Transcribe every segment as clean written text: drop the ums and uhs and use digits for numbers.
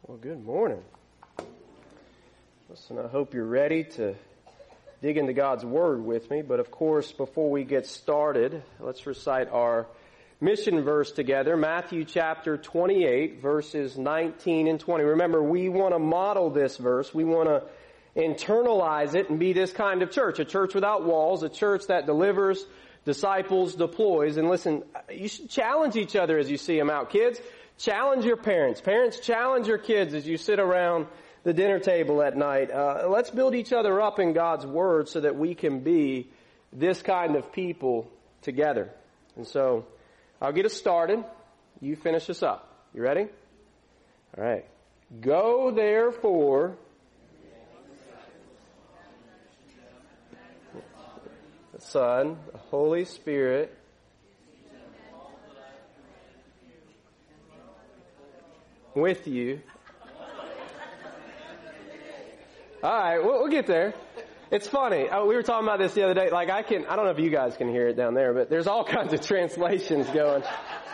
Well, good morning. Listen, I hope you're ready to dig into God's Word with me. But of course, before we get started, let's recite our mission verse together. Matthew chapter 28, verses 19 and 20. Remember, we want to model this verse. We want to internalize it and be this kind of church. A church without walls, a church that delivers, disciples, deploys. And listen, you should challenge each other as you see them out. Kids, challenge your parents. Parents, challenge your kids as you sit around the dinner table at night. Let's build each other up in God's Word so that we can be this kind of people together. And so, I'll get us started. You finish us up. You ready? All right. Go therefore. The Son, the Holy Spirit. With you. All right, we'll get there. It's funny. We were talking about this the other day. Like I don't know if you guys can hear it down there, but there's all kinds of translations going.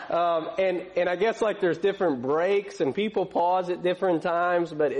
And I guess like there's different breaks and people pause at different times, but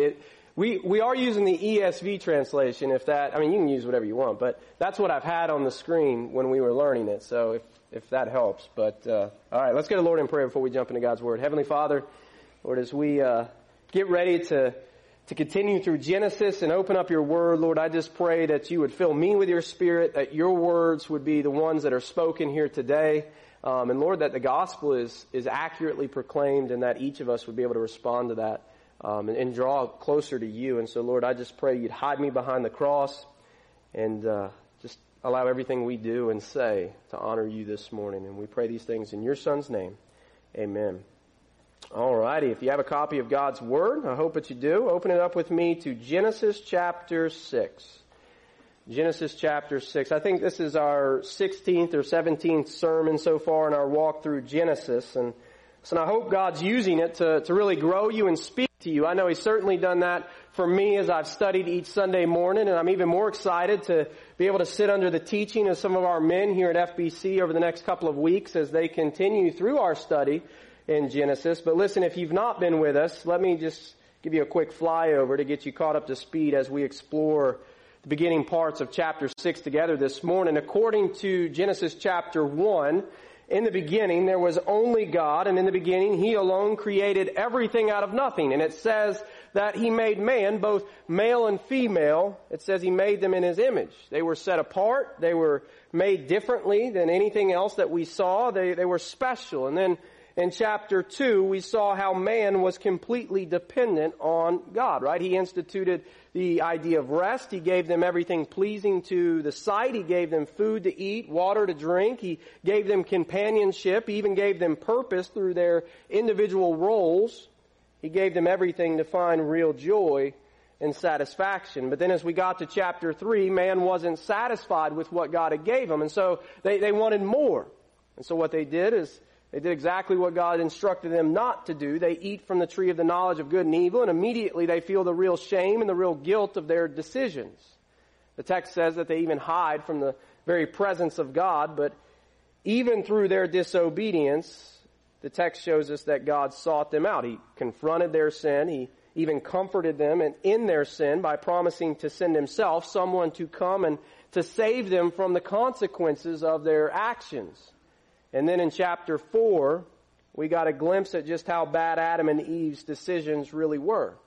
we are using the ESV translation you can use whatever you want, but that's what I've had on the screen when we were learning it. So if that helps. But, all right, let's go to the Lord in prayer before we jump into God's Word. Heavenly Father, Lord, as we, get ready to continue through Genesis and open up your Word, Lord, I just pray that you would fill me with your Spirit, that your words would be the ones that are spoken here today. And Lord, that the gospel is accurately proclaimed and that each of us would be able to respond to that, and draw closer to you. And so Lord, I just pray you'd hide me behind the cross and, just allow everything we do and say to honor you this morning. And we pray these things in your Son's name. Amen. Alrighty, if you have a copy of God's Word, I hope that you do, open it up with me to Genesis chapter 6. Genesis chapter 6. I think this is our 16th or 17th sermon so far in our walk through Genesis. And I hope God's using it to really grow you and speak to you. I know He's certainly done that for me as I've studied each Sunday morning, and I'm even more excited to be able to sit under the teaching of some of our men here at FBC over the next couple of weeks as they continue through our study in Genesis. But listen, if you've not been with us, let me just give you a quick flyover to get you caught up to speed as we explore the beginning parts of chapter 6 together this morning. According to Genesis chapter 1, in the beginning there was only God, and in the beginning He alone created everything out of nothing. And it says that He made man, both male and female. It says He made them in His image. They were set apart. They were made differently than anything else that we saw. They were special. And then in chapter 2, we saw how man was completely dependent on God, right? He instituted the idea of rest. He gave them everything pleasing to the sight. He gave them food to eat, water to drink. He gave them companionship. He even gave them purpose through their individual roles. He gave them everything to find real joy and satisfaction. But then as we got to chapter 3, man wasn't satisfied with what God had gave him. And so they wanted more. And so what they did is they did exactly what God instructed them not to do. They eat from the tree of the knowledge of good and evil, and immediately they feel the real shame and the real guilt of their decisions. The text says that they even hide from the very presence of God, but even through their disobedience, the text shows us that God sought them out. He confronted their sin. He even comforted them in their sin by promising to send Himself, someone to come and to save them from the consequences of their actions. And then in chapter 4, we got a glimpse at just how bad Adam and Eve's decisions really were.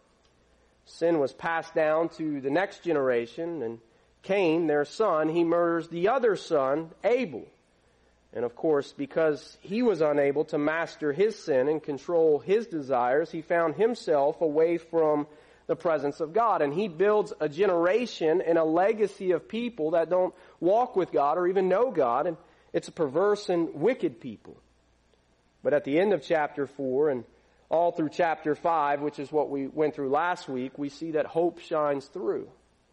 Sin was passed down to the next generation, and Cain, their son, he murders the other son, Abel. And of course, because he was unable to master his sin and control his desires, he found himself away from the presence of God. And he builds a generation and a legacy of people that don't walk with God or even know God. And it's a perverse and wicked people. But at the end of chapter 4 and all through chapter 5, which is what we went through last week, we see that hope shines through.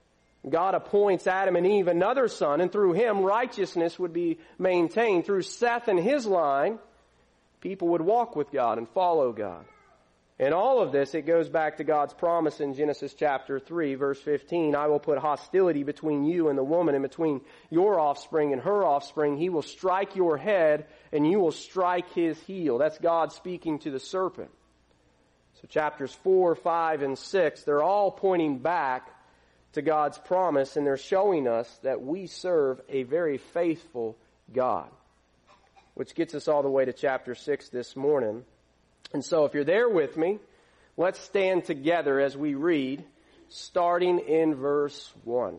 God appoints Adam and Eve another son, and through him righteousness would be maintained. Through Seth and his line, people would walk with God and follow God. In all of this, it goes back to God's promise in Genesis chapter 3, verse 15. I will put hostility between you and the woman, and between your offspring and her offspring. He will strike your head, and you will strike his heel. That's God speaking to the serpent. So chapters 4, 5, and 6, they're all pointing back to God's promise, and they're showing us that we serve a very faithful God. Which gets us all the way to chapter 6 this morning. And so if you're there with me, let's stand together as we read, starting in verse 1.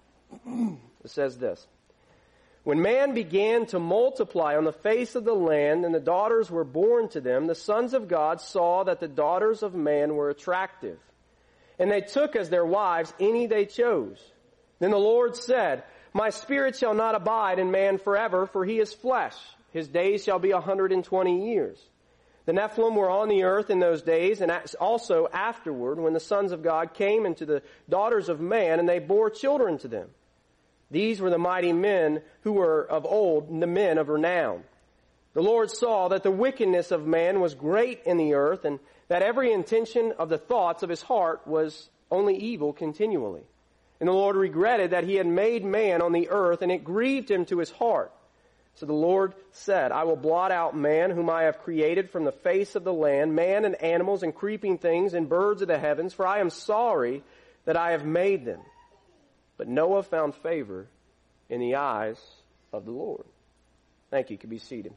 It says this. When man began to multiply on the face of the land, and the daughters were born to them, the sons of God saw that the daughters of man were attractive. And they took as their wives any they chose. Then the Lord said, My spirit shall not abide in man forever, for he is flesh. His days shall be 120 years. The Nephilim were on the earth in those days, and also afterward, when the sons of God came into the daughters of man, and they bore children to them. These were the mighty men who were of old, the men of renown. The Lord saw that the wickedness of man was great in the earth, and that every intention of the thoughts of his heart was only evil continually. And the Lord regretted that he had made man on the earth, and it grieved him to his heart. So the Lord said, I will blot out man whom I have created from the face of the land, man and animals and creeping things and birds of the heavens, for I am sorry that I have made them. But Noah found favor in the eyes of the Lord. Thank you. You can be seated.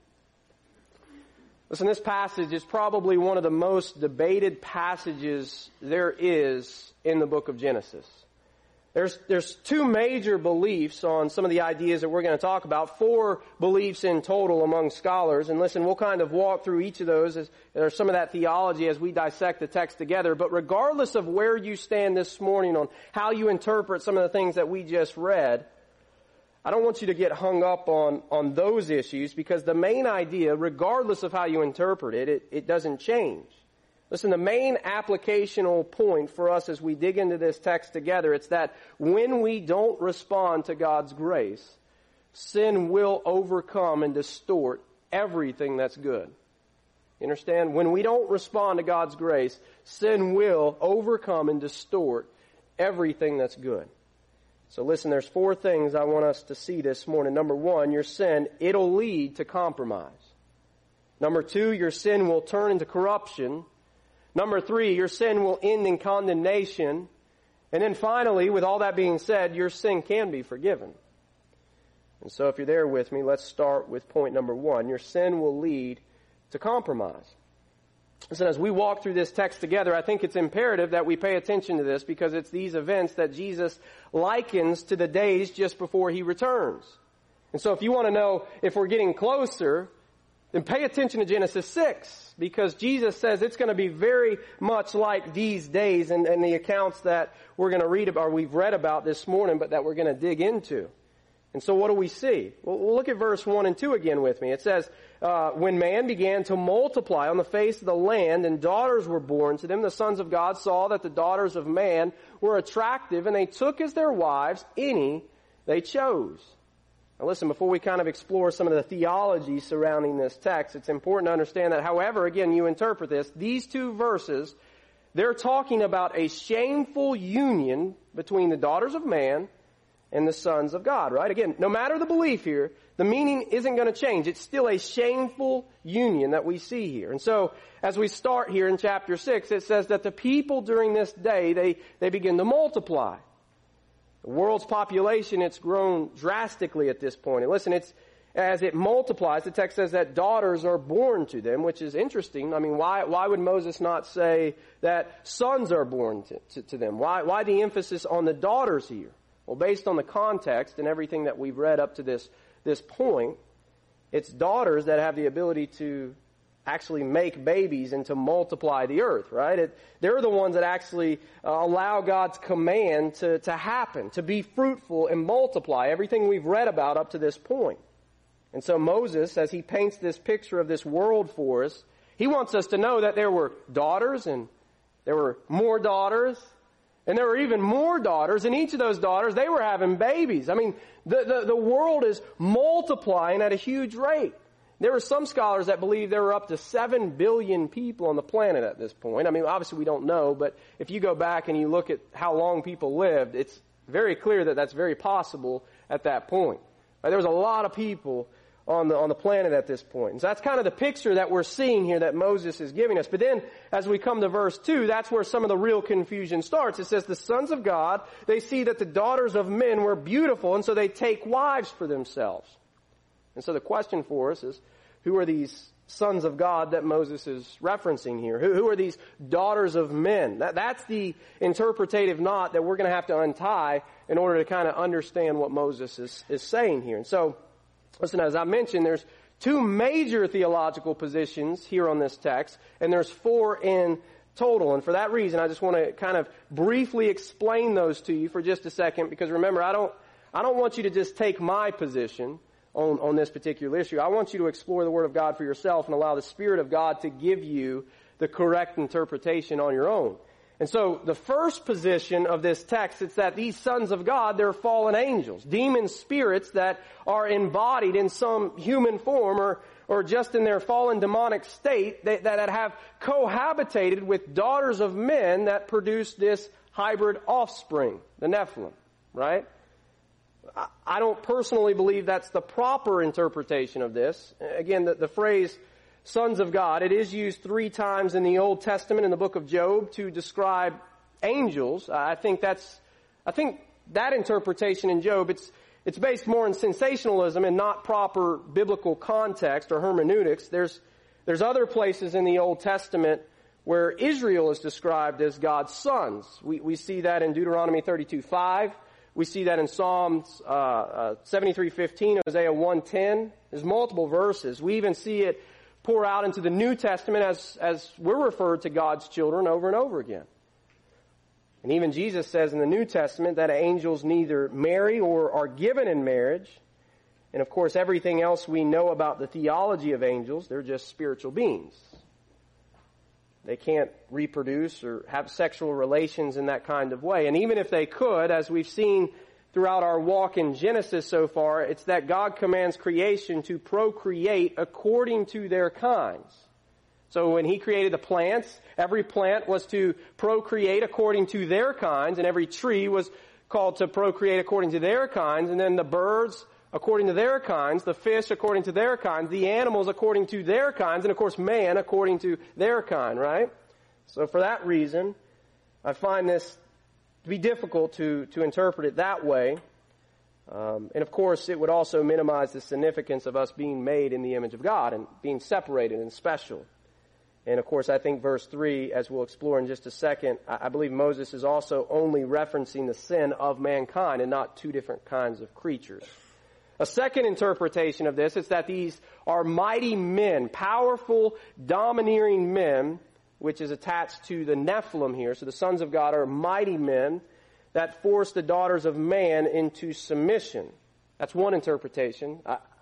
Listen, this passage is probably one of the most debated passages there is in the book of Genesis. There's two major beliefs on some of the ideas that we're going to talk about, 4 beliefs in total among scholars. And listen, we'll kind of walk through each of those. There's some of that theology as we dissect the text together. But regardless of where you stand this morning on how you interpret some of the things that we just read, I don't want you to get hung up on those issues, because the main idea, regardless of how you interpret it, it doesn't change. Listen, the main applicational point for us as we dig into this text together, it's that when we don't respond to God's grace, sin will overcome and distort everything that's good. You understand? When we don't respond to God's grace, sin will overcome and distort everything that's good. So listen, there's 4 things I want us to see this morning. Number 1, your sin, it'll lead to compromise. Number 2, your sin will turn into corruption. Number 3, your sin will end in condemnation. And then finally, with all that being said, your sin can be forgiven. And so if you're there with me, let's start with point number 1. Your sin will lead to compromise. Listen, as we walk through this text together, I think it's imperative that we pay attention to this, because it's these events that Jesus likens to the days just before he returns. And so if you want to know if we're getting closer, then pay attention to Genesis 6, because Jesus says it's going to be very much like these days and the accounts that we're going to read about, or we've read about this morning, but that we're going to dig into. And so what do we see? Well, look at verse 1 and 2 again with me. It says, when man began to multiply on the face of the land, and daughters were born to them, the sons of God saw that the daughters of man were attractive, and they took as their wives any they chose. Now listen, before we kind of explore some of the theology surrounding this text, it's important to understand that however, again, you interpret this, these 2 verses, they're talking about a shameful union between the daughters of man and the sons of God, right? Again, no matter the belief here, the meaning isn't going to change. It's still a shameful union that we see here. And so, as we start here in chapter 6, it says that the people during this day, they begin to multiply. The world's population, it's grown drastically at this point. And listen, as it multiplies, the text says that daughters are born to them, which is interesting. I mean, why would Moses not say that sons are born to them? Why the emphasis on the daughters here? Well, based on the context and everything that we've read up to this point, it's daughters that have the ability to actually make babies and to multiply the earth, right? They're the ones that actually allow God's command to happen, to be fruitful and multiply, everything we've read about up to this point. And so Moses, as he paints this picture of this world for us, he wants us to know that there were daughters, and there were more daughters, and there were even more daughters, and each of those daughters, they were having babies. I mean, the world is multiplying at a huge rate. There are some scholars that believe there were up to 7 billion people on the planet at this point. I mean, obviously we don't know, but if you go back and you look at how long people lived, it's very clear that that's very possible at that point. There was a lot of people on the planet at this point. And so that's kind of the picture that we're seeing here that Moses is giving us. But then, as we come to verse 2, that's where some of the real confusion starts. It says, the sons of God, they see that the daughters of men were beautiful, and so they take wives for themselves. And so the question for us is, who are these sons of God that Moses is referencing here? Who are these daughters of men? That's the interpretative knot that we're going to have to untie in order to kind of understand what Moses is saying here. And so, listen, as I mentioned, there's two major theological positions here on this text, and there's four in total. And for that reason, I just want to kind of briefly explain those to you for just a second, because remember, I don't want you to just take my position on this particular issue. I want you to explore the Word of God for yourself and allow the Spirit of God to give you the correct interpretation on your own. And so the first position of this text is that these sons of God, they're fallen angels, demon spirits that are embodied in some human form or just in their fallen demonic state that have cohabitated with daughters of men that produce this hybrid offspring, the Nephilim, right? I don't personally believe that's the proper interpretation of this. Again, the phrase sons of God, it is used 3 times in the Old Testament in the book of Job to describe angels. I think that interpretation in Job, it's based more in sensationalism and not proper biblical context or hermeneutics. There's other places in the Old Testament where Israel is described as God's sons. We see that in Deuteronomy 32:5. We see that in Psalms 73:15, Hosea 1:10. There's multiple verses. We even see it pour out into the New Testament as we're referred to God's children over and over again. And even Jesus says in the New Testament that angels neither marry or are given in marriage. And of course, everything else we know about the theology of angels, they're just spiritual beings. They can't reproduce or have sexual relations in that kind of way. And even if they could, as we've seen throughout our walk in Genesis so far, it's that God commands creation to procreate according to their kinds. So when He created the plants, every plant was to procreate according to their kinds, and every tree was called to procreate according to their kinds, and then the birds according to their kinds, the fish according to their kinds, the animals according to their kinds, and of course man according to their kind, right? So for that reason, I find this to be difficult to interpret it that way. And of course, it would also minimize the significance of us being made in the image of God and being separated and special. And of course, I think verse 3, as we'll explore in just a second, I believe Moses is also only referencing the sin of mankind and not two different kinds of creatures. A second interpretation of this is that these are mighty men, powerful, domineering men, which is attached to the Nephilim here. So the sons of God are mighty men that force the daughters of man into submission. That's one interpretation.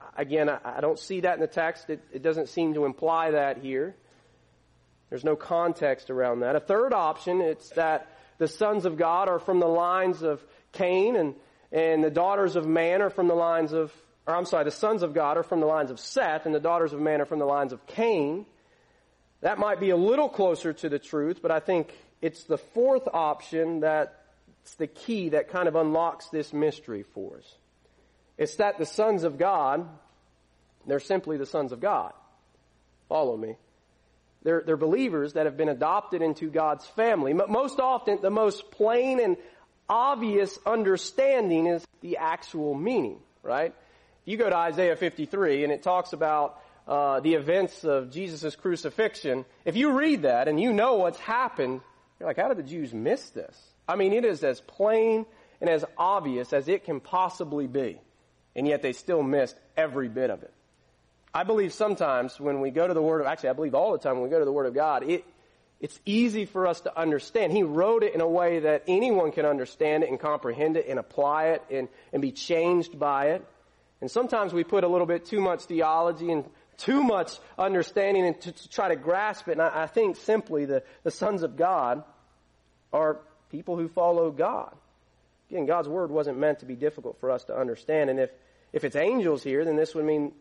I don't see that in the text. It doesn't seem to imply that here. There's no context around that. A third option, it's that the sons of God are from the lines of Cain and the daughters of man are from the lines of, the sons of God are from the lines of Seth, and the daughters of man are from the lines of Cain. That might be a little closer to the truth, but I think it's the fourth option that's the key that kind of unlocks this mystery for us. It's that the sons of God, they're simply the sons of God. Follow me. They're believers that have been adopted into God's family. But most often, the most plain and obvious understanding is the actual meaning, right? You go to Isaiah 53 and it talks about the events of Jesus' crucifixion. If you read that and you know what's happened, you're like, how did the Jews miss this? I mean, it is as plain and as obvious as it can possibly be. And yet they still missed every bit of it. I believe sometimes when we go to the Word of, I believe all the time when we go to the Word of God, it's easy for us to understand. He wrote it in a way that anyone can understand it and comprehend it and apply it and be changed by it. And sometimes we put a little bit too much theology and too much understanding and to try to grasp it. And I think simply the sons of God are people who follow God. Again, God's Word wasn't meant to be difficult for us to understand. And if it's angels here, then this would mean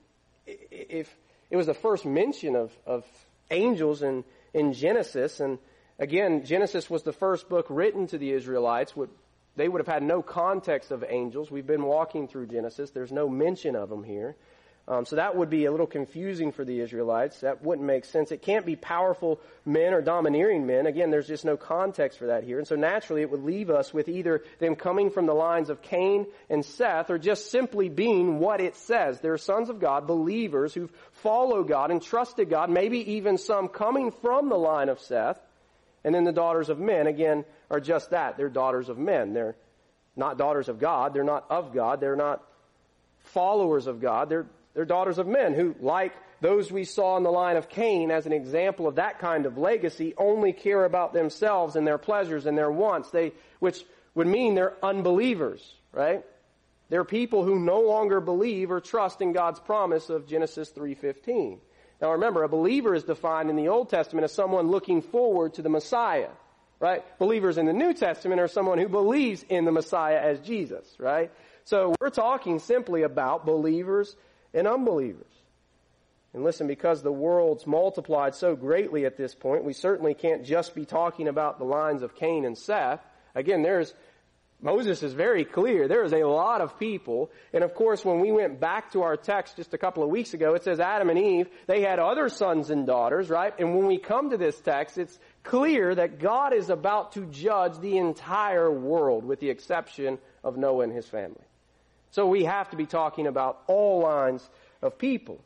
if it was the first mention of angels in Genesis, and again, Genesis was the first book written to the Israelites. They would have had no context of angels. We've been walking through Genesis. There's no mention of them here. So that would be a little confusing for the Israelites. That wouldn't make sense. It can't be powerful men or domineering men. Again, there's just no context for that here. And so naturally it would leave us with either them coming from the lines of Cain and Seth or just simply being what it says. They're sons of God, believers who've followed God and trusted God, maybe even some coming from the line of Seth. And then the daughters of men, again, are just that. They're daughters of men. They're not daughters of God. They're not of God. They're not followers of God. They're daughters of men who, like those we saw in the line of Cain as an example of that kind of legacy, only care about themselves and their pleasures and their wants, which would mean they're unbelievers, right? They're people who no longer believe or trust in God's promise of Genesis 3:15. Now remember, a believer is defined in the Old Testament as someone looking forward to the Messiah, right? Believers in the New Testament are someone who believes in the Messiah as Jesus, right? So we're talking simply about believers and unbelievers. And listen, because the world's multiplied so greatly at this point, we certainly can't just be talking about the lines of Cain and Seth. Again, Moses is very clear. There is a lot of people. And of course, when we went back to our text just a couple of weeks ago, it says Adam and Eve, they had other sons and daughters, right? And when we come to this text, it's clear that God is about to judge the entire world with the exception of Noah and his family. So we have to be talking about all lines of people.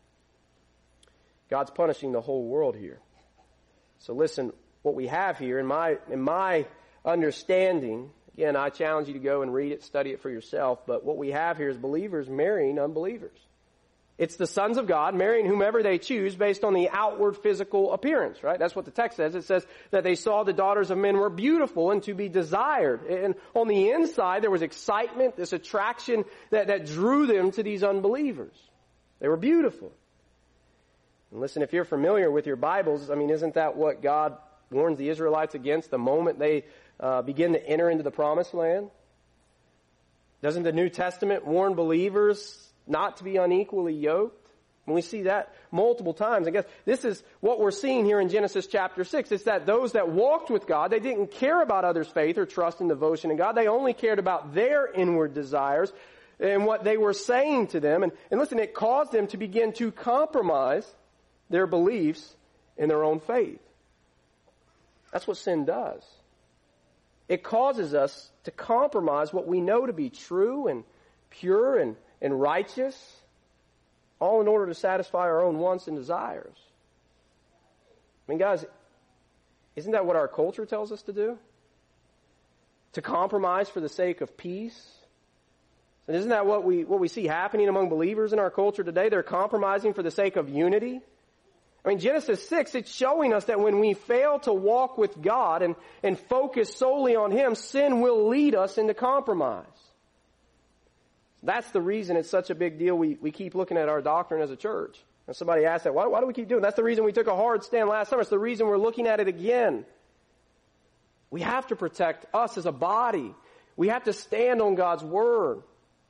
God's punishing the whole world here. So listen, what we have here, in my understanding, again, I challenge you to go and read it, study it for yourself, but what we have here is believers marrying unbelievers. It's the sons of God marrying whomever they choose based on the outward physical appearance, right? That's what the text says. It says that they saw the daughters of men were beautiful and to be desired. And on the inside, there was excitement, this attraction that drew them to these unbelievers. They were beautiful. And listen, if you're familiar with your Bibles, isn't that what God warns the Israelites against the moment they begin to enter into the promised land? Doesn't the New Testament warn believers not to be unequally yoked? And we see that multiple times. I guess this is what we're seeing here in Genesis chapter 6. It's that those that walked with God, they didn't care about others' faith or trust and devotion in God. They only cared about their inward desires and what they were saying to them. And listen, it caused them to begin to compromise their beliefs in their own faith. That's what sin does. It causes us to compromise what we know to be true and pure and righteous, all in order to satisfy our own wants and desires. Guys, isn't that what our culture tells us to do? To compromise for the sake of peace? And isn't that what we see happening among believers in our culture today? They're compromising for the sake of unity. Genesis 6, it's showing us that when we fail to walk with God and focus solely on Him, sin will lead us into compromise. That's the reason it's such a big deal. We keep looking at our doctrine as a church. And somebody asked that, why do we keep doing it? That's the reason we took a hard stand last summer. It's the reason we're looking at it again. We have to protect us as a body. We have to stand on God's Word.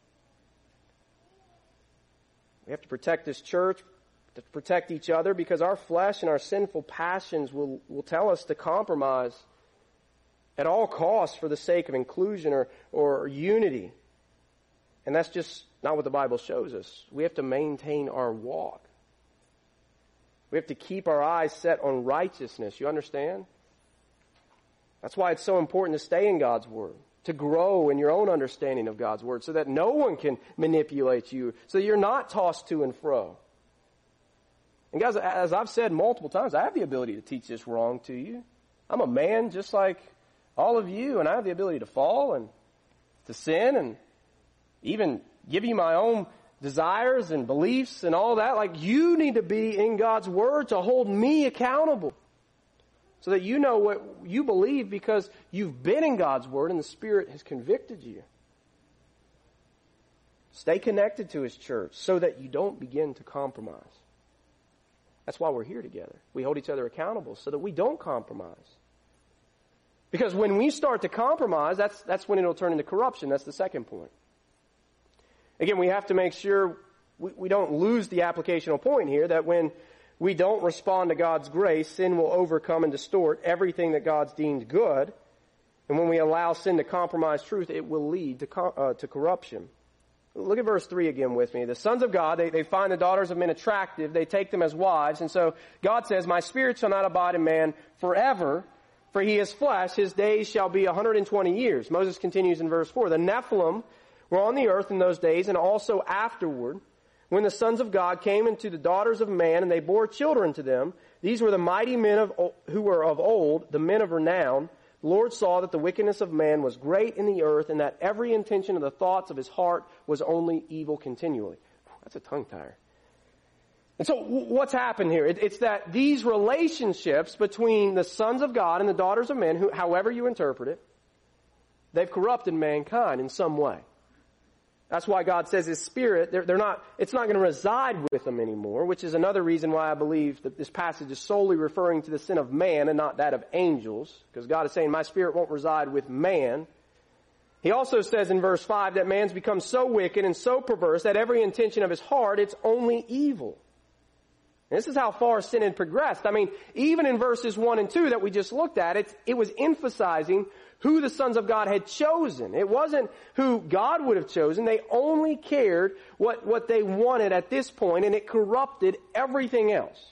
We have to protect this church, to protect each other, because our flesh and our sinful passions will tell us to compromise at all costs for the sake of inclusion or unity. And that's just not what the Bible shows us. We have to maintain our walk. We have to keep our eyes set on righteousness. You understand? That's why it's so important to stay in God's Word, to grow in your own understanding of God's Word, so that no one can manipulate you, so that you're not tossed to and fro. And guys, as I've said multiple times, I have the ability to teach this wrong to you. I'm a man just like all of you, and I have the ability to fall and to sin and even give you my own desires and beliefs and all that. Like, you need to be in God's Word to hold me accountable so that you know what you believe, because you've been in God's Word and the Spirit has convicted you. Stay connected to His church so that you don't begin to compromise. That's why we're here together. We hold each other accountable so that we don't compromise. Because when we start to compromise, that's when it'll turn into corruption. That's the second point. Again, we have to make sure we don't lose the applicational point here, that when we don't respond to God's grace, sin will overcome and distort everything that God's deemed good. And when we allow sin to compromise truth, it will lead to corruption. Look at verse 3 again with me. The sons of God, they find the daughters of men attractive. They take them as wives. And so God says, my spirit shall not abide in man forever, for he is flesh. His days shall be 120 years. Moses continues in verse 4. The Nephilim were on the earth in those days, and also afterward, when the sons of God came into the daughters of man, and they bore children to them. These were the mighty men who were of old, the men of renown. The Lord saw that the wickedness of man was great in the earth, and that every intention of the thoughts of his heart was only evil continually. That's a tongue tire. And so what's happened here? It's that these relationships between the sons of God and the daughters of men, however you interpret it, they've corrupted mankind in some way. That's why God says His Spirit, it's not going to reside with them anymore, which is another reason why I believe that this passage is solely referring to the sin of man and not that of angels, because God is saying, my Spirit won't reside with man. He also says in verse 5 that man's become so wicked and so perverse that every intention of his heart, it's only evil. And this is how far sin had progressed. I mean, even in verses 1 and 2 that we just looked at, it was emphasizing who the sons of God had chosen. It wasn't who God would have chosen. They only cared what they wanted at this point, and it corrupted everything else.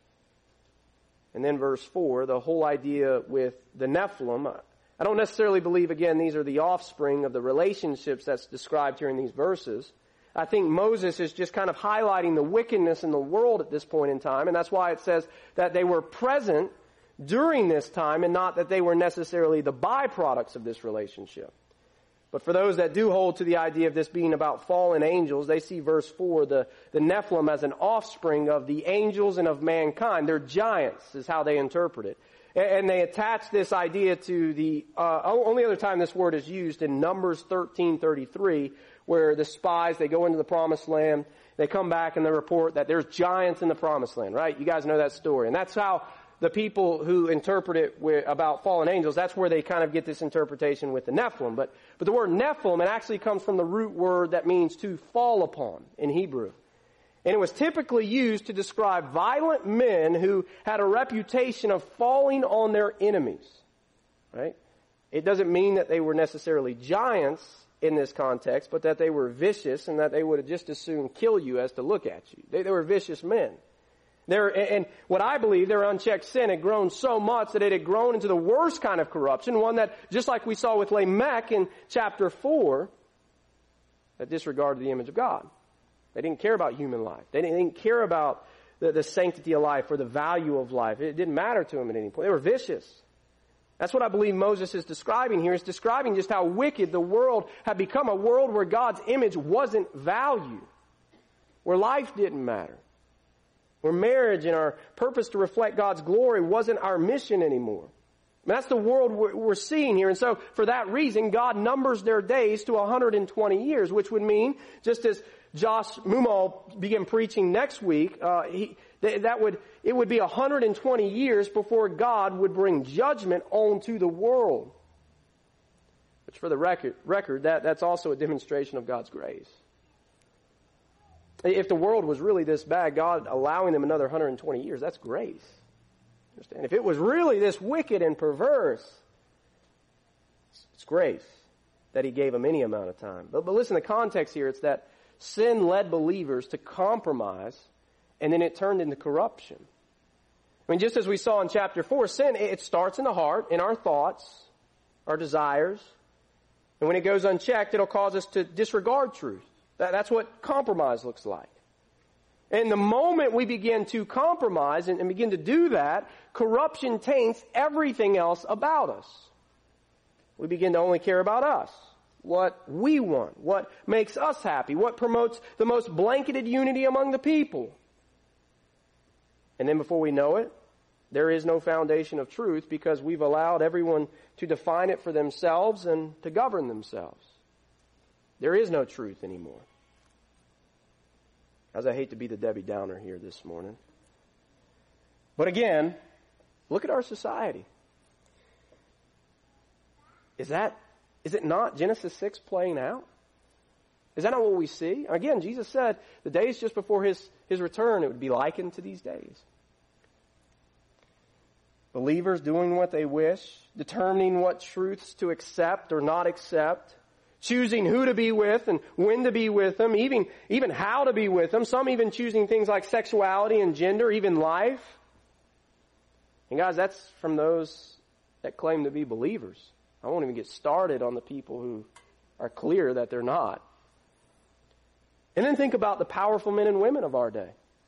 And then verse 4, the whole idea with the Nephilim, I don't necessarily believe, again, these are the offspring of the relationships that's described here in these verses. I think Moses is just kind of highlighting the wickedness in the world at this point in time, and that's why it says that they were present during this time and not that they were necessarily the byproducts of this relationship. But for those that do hold to the idea of this being about fallen angels, they see verse 4, the Nephilim, as an offspring of the angels and of mankind. They're giants, is how they interpret it. And they attach this idea to the only other time this word is used in Numbers 13:33, where the spies, they go into the promised land, they come back and they report that there's giants in the promised land, right? You guys know that story. And that's how the people who interpret it about fallen angels, that's where they kind of get this interpretation with the Nephilim. But the word Nephilim, it actually comes from the root word that means to fall upon in Hebrew. And it was typically used to describe violent men who had a reputation of falling on their enemies, right? It doesn't mean that they were necessarily giants in this context, but that they were vicious and that they would have just as soon kill you as to look at you. They were vicious men. And what I believe, their unchecked sin had grown so much that it had grown into the worst kind of corruption, one that, just like we saw with Lamech in chapter 4, that disregarded the image of God. They didn't care about human life. They didn't care about the sanctity of life or the value of life. It didn't matter to them at any point. They were vicious. That's what I believe Moses is describing here. He's describing just how wicked the world had become, a world where God's image wasn't valued, where life didn't matter, where marriage and our purpose to reflect God's glory wasn't our mission anymore. I mean, that's the world we're seeing here. And so for that reason, God numbers their days to 120 years, which would mean, just as Josh Mumal began preaching next week, it would be 120 years before God would bring judgment onto the world. Which, for the record, that's also a demonstration of God's grace. If the world was really this bad, God allowing them another 120 years, that's grace. Understand? If it was really this wicked and perverse, it's grace that He gave them any amount of time. But listen, the context here, it's that sin led believers to compromise, and then it turned into corruption. I mean, just as we saw in chapter 4, sin, it starts in the heart, in our thoughts, our desires. And when it goes unchecked, it'll cause us to disregard truth. That's what compromise looks like. And the moment we begin to compromise and begin to do that, corruption taints everything else about us. We begin to only care about us, what we want, what makes us happy, what promotes the most blanketed unity among the people. And then before we know it, there is no foundation of truth because we've allowed everyone to define it for themselves and to govern themselves. There is no truth anymore. As I hate to be the Debbie Downer here this morning. But again, look at our society. Is it not Genesis 6 playing out? Is that not what we see? Again, Jesus said the days just before His return, it would be likened to these days. Believers doing what they wish, determining what truths to accept or not accept, choosing who to be with and when to be with them, even how to be with them. Some even choosing things like sexuality and gender, even life. And guys, that's from those that claim to be believers. I won't even get started on the people who are clear that they're not. And then think about the powerful men and women of our day.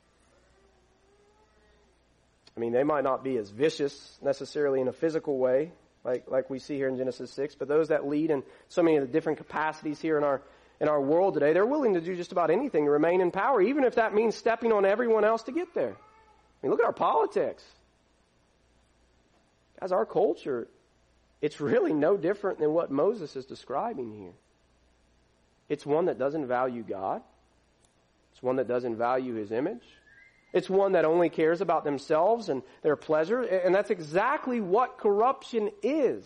I mean, they might not be as vicious necessarily in a physical way, like we see here in Genesis 6, but those that lead in so many of the different capacities here in our world today, they're willing to do just about anything to remain in power, even if that means stepping on everyone else to get there. I mean, look at our politics. Guys, our culture, it's really no different than what Moses is describing here. It's one that doesn't value God. It's one that doesn't value His image. It's one that only cares about themselves and their pleasure. And that's exactly what corruption is.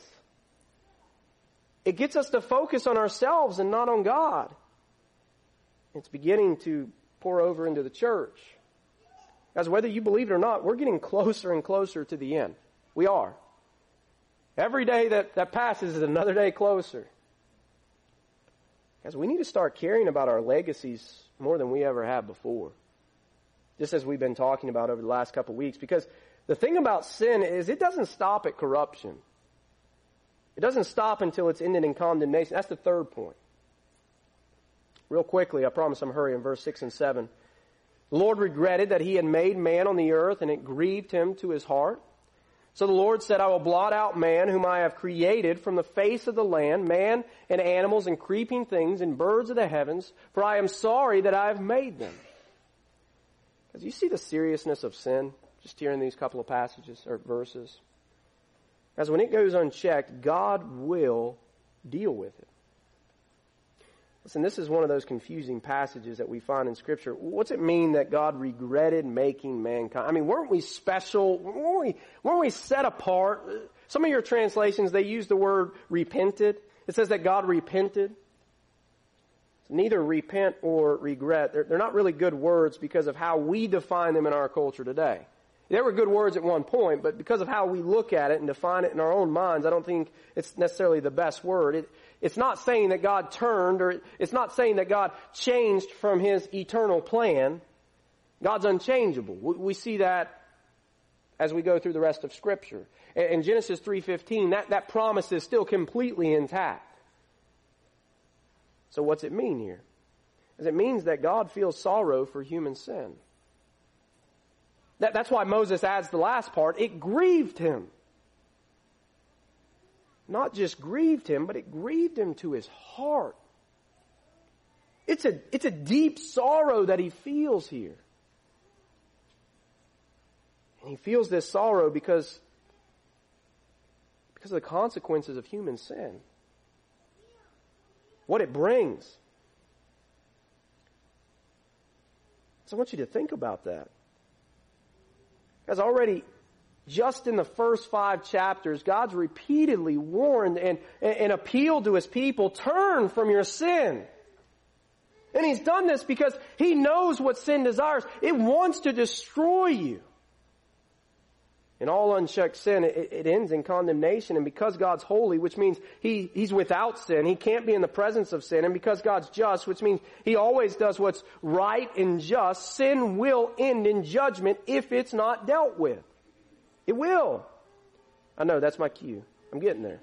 It gets us to focus on ourselves and not on God. It's beginning to pour over into the church. Guys, whether you believe it or not, we're getting closer and closer to the end. We are. Every day that passes is another day closer. Guys, we need to start caring about our legacies more than we ever have before. Just as we've been talking about over the last couple of weeks. Because the thing about sin is it doesn't stop at corruption. It doesn't stop until it's ended in condemnation. That's the third point. Real quickly, I promise I'm hurrying, verse 6 and 7. The Lord regretted that He had made man on the earth, and it grieved Him to His heart. So the Lord said, I will blot out man whom I have created from the face of the land, man and animals and creeping things and birds of the heavens, for I am sorry that I have made them. Because you see the seriousness of sin just here in these couple of passages or verses. As when it goes unchecked, God will deal with it. Listen, this is one of those confusing passages that we find in Scripture. What's it mean that God regretted making mankind? I mean, weren't we special? Weren't we set apart? Some of your translations, they use the word repented. It says that God repented. Neither repent or regret. They're not really good words because of how we define them in our culture today. They were good words at one point, but because of how we look at it and define it in our own minds, I don't think it's necessarily the best word. It's not saying that God turned, or it's not saying that God changed from His eternal plan. God's unchangeable. We see that as we go through the rest of Scripture. In Genesis 3:15, that promise is still completely intact. So what's it mean here? It means that God feels sorrow for human sin. That's why Moses adds the last part. It grieved Him. Not just grieved Him, but it grieved Him to His heart. It's a deep sorrow that He feels here. And He feels this sorrow because of the consequences of human sin. What it brings. So I want you to think about that. As already, just in the first 5 chapters, God's repeatedly warned and appealed to His people, turn from your sin. And He's done this because He knows what sin desires. It wants to destroy you. In all unchecked sin, it ends in condemnation. And because God's holy, which means He's without sin, He can't be in the presence of sin. And because God's just, which means He always does what's right and just, sin will end in judgment if it's not dealt with. It will. I know, that's my cue. I'm getting there.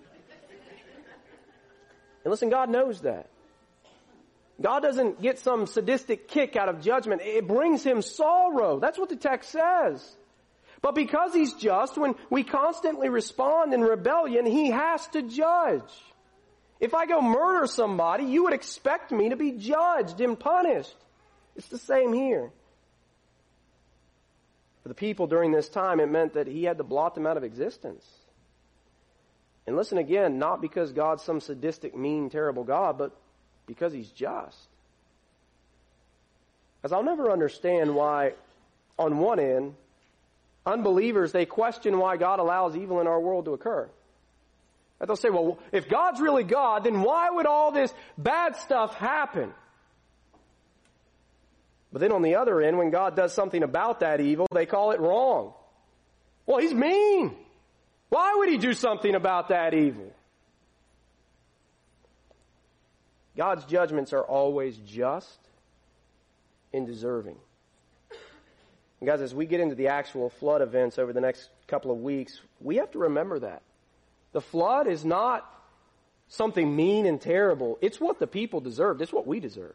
And listen, God knows that. God doesn't get some sadistic kick out of judgment. It brings Him sorrow. That's what the text says. But because He's just, when we constantly respond in rebellion, He has to judge. If I go murder somebody, you would expect me to be judged and punished. It's the same here. For the people during this time, it meant that He had to blot them out of existence. And listen again, not because God's some sadistic, mean, terrible God, but because He's just. As I'll never understand why, on one end, unbelievers, they question why God allows evil in our world to occur. And they'll say, well, if God's really God, then why would all this bad stuff happen? But then on the other end, when God does something about that evil, they call it wrong. Well, He's mean. Why would He do something about that evil? God's judgments are always just and deserving. And guys, as we get into the actual flood events over the next couple of weeks, we have to remember that. The flood is not something mean and terrible. It's what the people deserved. It's what we deserve.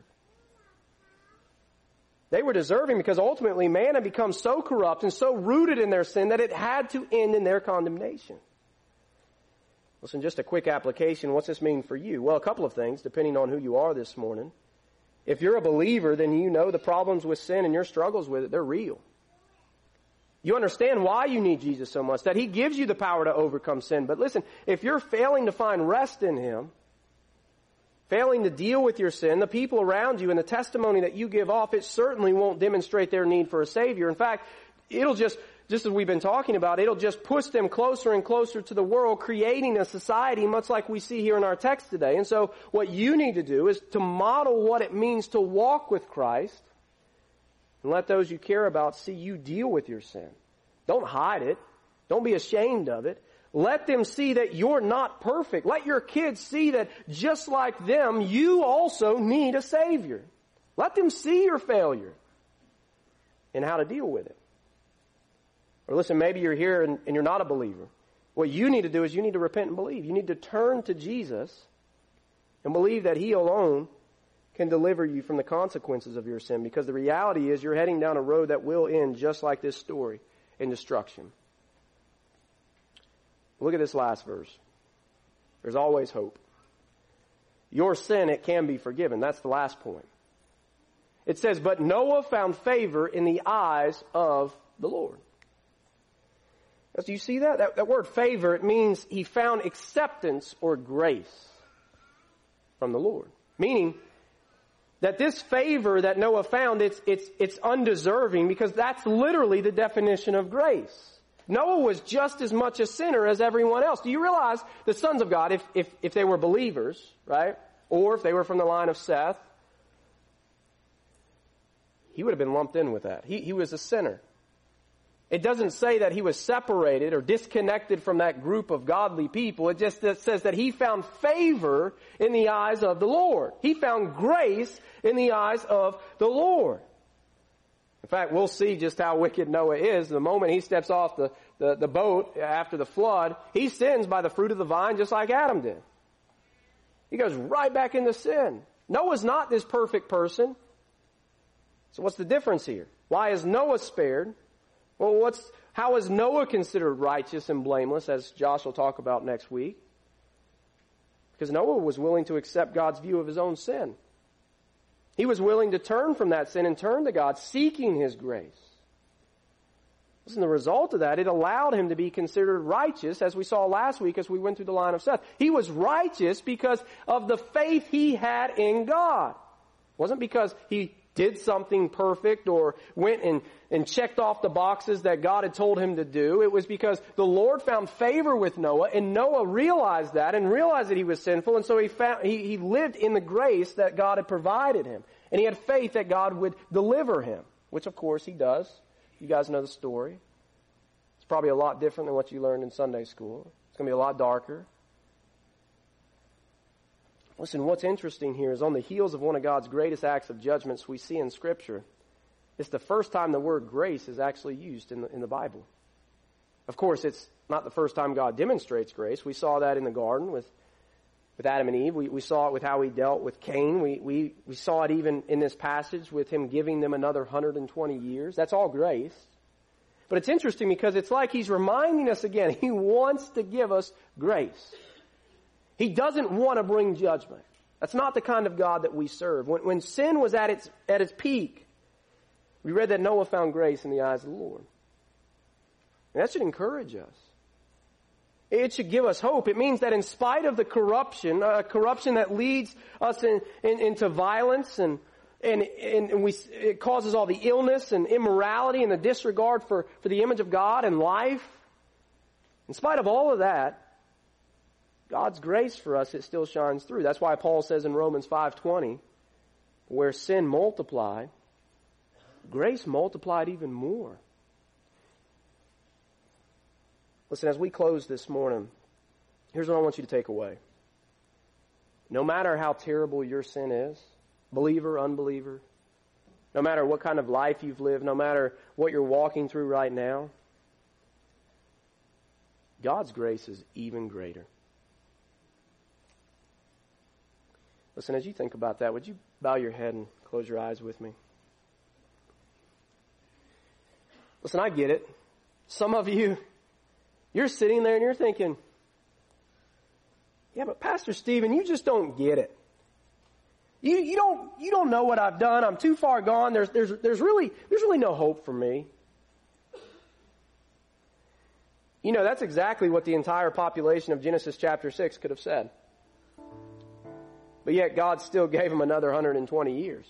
They were deserving because ultimately man had become so corrupt and so rooted in their sin that it had to end in their condemnation. Listen, just a quick application. What's this mean for you? Well, a couple of things, depending on who you are this morning. If you're a believer, then you know the problems with sin and your struggles with it, they're real. You understand why you need Jesus so much, that He gives you the power to overcome sin. But listen, if you're failing to find rest in Him, failing to deal with your sin, the people around you and the testimony that you give off, it certainly won't demonstrate their need for a Savior. In fact, it'll just as we've been talking about, it'll just push them closer and closer to the world, creating a society much like we see here in our text today. And so what you need to do is to model what it means to walk with Christ and let those you care about see you deal with your sin. Don't hide it. Don't be ashamed of it. Let them see that you're not perfect. Let your kids see that just like them, you also need a Savior. Let them see your failure and how to deal with it. Or listen, maybe you're here and you're not a believer. What you need to do is you need to repent and believe. You need to turn to Jesus and believe that He alone can deliver you from the consequences of your sin, because the reality is you're heading down a road that will end just like this story, in destruction. Look at this last verse. There's always hope. Your sin, it can be forgiven. That's the last point. It says, but Noah found favor in the eyes of the Lord. Do you see that? That word favor, it means he found acceptance or grace from the Lord. Meaning that this favor that Noah found, it's undeserving, because that's literally the definition of grace. Noah was just as much a sinner as everyone else. Do you realize the sons of God, if they were believers, right? Or if they were from the line of Seth, he would have been lumped in with that. He was a sinner. It doesn't say that he was separated or disconnected from that group of godly people. It just says that he found favor in the eyes of the Lord. He found grace in the eyes of the Lord. In fact, we'll see just how wicked Noah is. The moment he steps off the boat after the flood, he sins by the fruit of the vine just like Adam did. He goes right back into sin. Noah's not this perfect person. So what's the difference here? Why is Noah spared? Well, how is Noah considered righteous and blameless, as Josh will talk about next week? Because Noah was willing to accept God's view of his own sin. He was willing to turn from that sin and turn to God, seeking His grace. Listen, the result of that, it allowed him to be considered righteous, as we saw last week as we went through the line of Seth. He was righteous because of the faith he had in God. It wasn't because he did something perfect or went and checked off the boxes that God had told him to do. It was because the Lord found favor with Noah, and Noah realized that and realized that he was sinful, and so he lived in the grace that God had provided him. And he had faith that God would deliver him, which of course He does. You guys know the story. It's probably a lot different than what you learned in Sunday school. It's going to be a lot darker. Listen, what's interesting here is on the heels of one of God's greatest acts of judgments we see in Scripture, it's the first time the word grace is actually used in the Bible. Of course, it's not the first time God demonstrates grace. We saw that in the garden with Adam and Eve. We saw it with how He dealt with Cain. We saw it even in this passage with Him giving them another 120 years. That's all grace. But it's interesting because it's like He's reminding us again, He wants to give us grace. He doesn't want to bring judgment. That's not the kind of God that we serve. When sin was at its peak, we read that Noah found grace in the eyes of the Lord. And that should encourage us. It should give us hope. It means that in spite of the corruption that leads us into violence and it causes all the illness and immorality and the disregard for the image of God and life, in spite of all of that, God's grace for us, it still shines through. That's why Paul says in Romans 5:20, where sin multiplied, grace multiplied even more. Listen, as we close this morning, here's what I want you to take away. No matter how terrible your sin is, believer, unbeliever, no matter what kind of life you've lived, no matter what you're walking through right now, God's grace is even greater. Listen, as you think about that, would you bow your head and close your eyes with me? Listen, I get it. Some of you, you're sitting there and you're thinking, yeah, but Pastor Stephen, you just don't get it. You don't know what I've done. I'm too far gone. There's really no hope for me. You know, that's exactly what the entire population of Genesis chapter 6 could have said. But yet God still gave them another 120 years.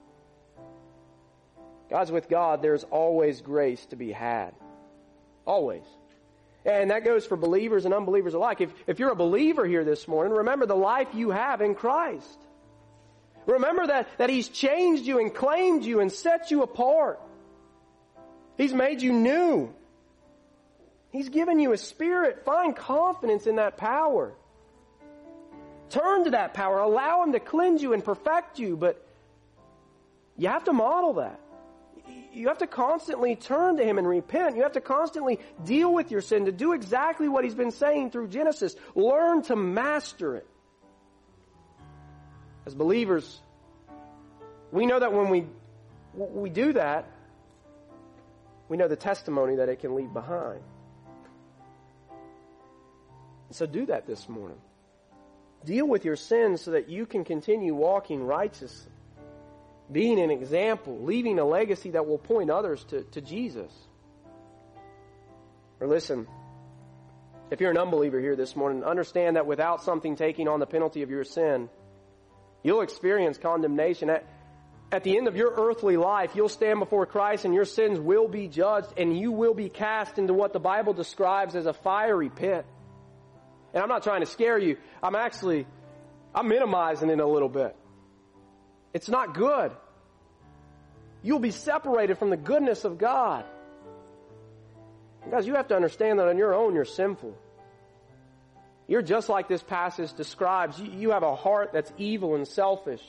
God's with God, there's always grace to be had. Always. And that goes for believers and unbelievers alike. If you're a believer here this morning, remember the life you have in Christ. Remember that He's changed you and claimed you and set you apart. He's made you new. He's given you a Spirit. Find confidence in that power. Turn to that power. Allow Him to cleanse you and perfect you. But you have to model that. You have to constantly turn to Him and repent. You have to constantly deal with your sin to do exactly what He's been saying through Genesis. Learn to master it. As believers, we know that when we do that, we know the testimony that it can leave behind. So do that this morning. Deal with your sins so that you can continue walking righteously, being an example, leaving a legacy that will point others to Jesus. Or listen, if you're an unbeliever here this morning, understand that without something taking on the penalty of your sin, you'll experience condemnation. At the end of your earthly life, you'll stand before Christ and your sins will be judged and you will be cast into what the Bible describes as a fiery pit. And I'm not trying to scare you. I'm minimizing it a little bit. It's not good. You'll be separated from the goodness of God. And guys, you have to understand that on your own, you're sinful. You're just like this passage describes. You have a heart that's evil and selfish.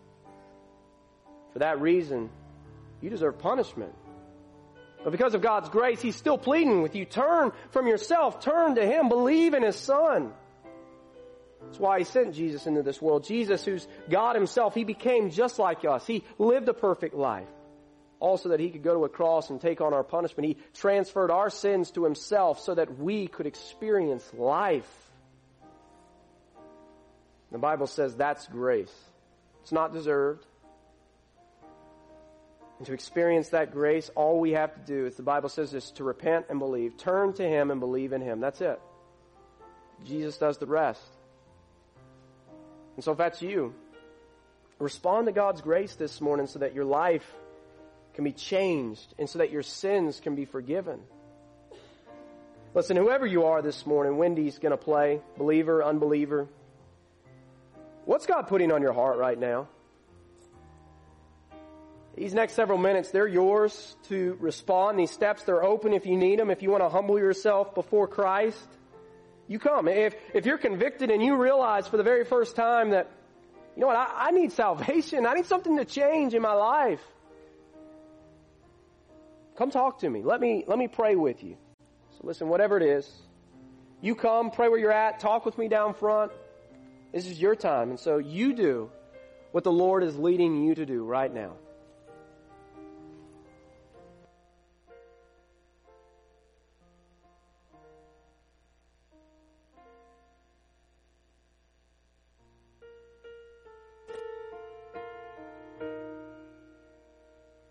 For that reason, you deserve punishment. But because of God's grace, He's still pleading with you. Turn from yourself. Turn to Him. Believe in His Son. That's why He sent Jesus into this world. Jesus, who's God Himself, He became just like us. He lived a perfect life. Also that He could go to a cross and take on our punishment. He transferred our sins to Himself so that we could experience life. The Bible says that's grace. It's not deserved. And to experience that grace, all we have to do, as the Bible says, is to repent and believe. Turn to Him and believe in Him. That's it. Jesus does the rest. And so if that's you, respond to God's grace this morning so that your life can be changed and so that your sins can be forgiven. Listen, whoever you are this morning, Wendy's going to play, believer, unbeliever. What's God putting on your heart right now? These next several minutes, they're yours to respond. These steps, they're open if you need them. If you want to humble yourself before Christ, you come. If you're convicted and you realize for the very first time that, you know what, I need salvation. I need something to change in my life. Come talk to me. Let me pray with you. So listen, whatever it is, you come, pray where you're at, talk with me down front. This is your time. And so you do what the Lord is leading you to do right now.